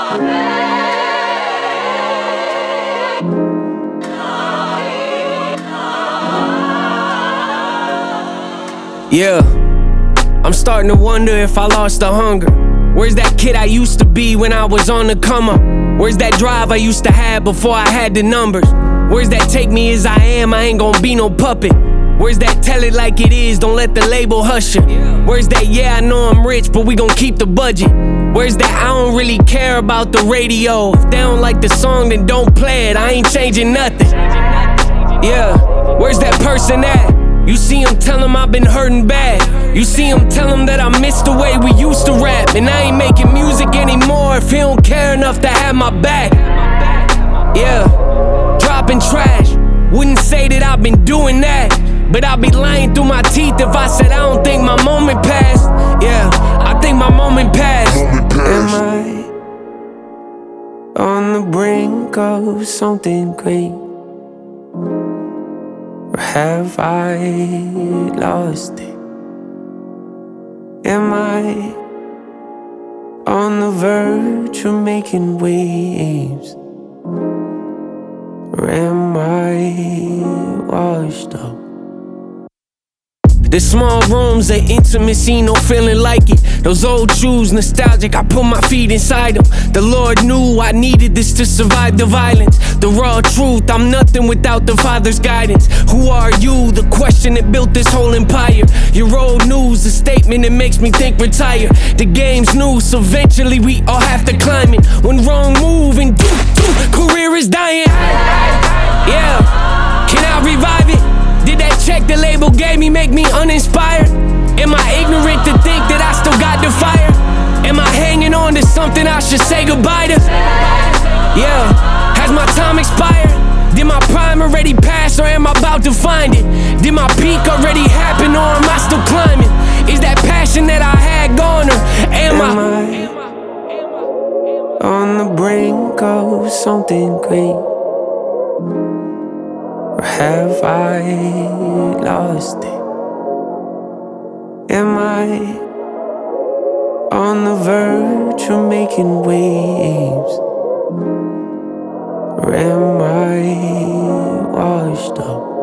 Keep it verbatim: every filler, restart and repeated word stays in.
Yeah, I'm starting to wonder if I lost the hunger. Where's that kid I used to be when I was on the come up? Where's that drive I used to have before I had the numbers? Where's that take me as I am, I ain't gon' be no puppet? Where's that tell it like it is, don't let the label hush it? Where's that yeah I know I'm rich but we gon' keep the budget? Where's that I don't really care about the radio? If they don't like the song then don't play it, I ain't changing nothing. Yeah, where's that person at? You see him, tell him I've been hurting bad. You see him, tell him that I miss the way we used to rap. And I ain't making music anymore if he don't care enough to have my back. Yeah, dropping trash. Wouldn't say that I've been doing that, but I'd be lying through my teeth if I said I don't think my moment passed. Yeah, I think my moment passed. Am I on the brink of something great? Or have I lost it? Am I on the verge of making waves? Or am I washed up? The small rooms, the intimacy, no feeling like it. Those old shoes, nostalgic, I put my feet inside them. The Lord knew I needed this to survive the violence. The raw truth, I'm nothing without the Father's guidance. Who are you? The question that built this whole empire. Your old news, a statement that makes me think retire. The game's new, so eventually we all have to climb it. One wrong move and doo, doo, career is dying. Yeah, can I revive it? Did that check the label gave me make me uninspired? Am I ignorant to think that I still got the fire? Am I hanging on to something I should say goodbye to? Yeah, has my time expired? Did my prime already pass or am I about to find it? Did my peak already happen or am I still climbing? Is that passion that I had gone or am, am I, I on the brink of something great? Or have I lost it? Am I on the verge of making waves? Or am I washed up?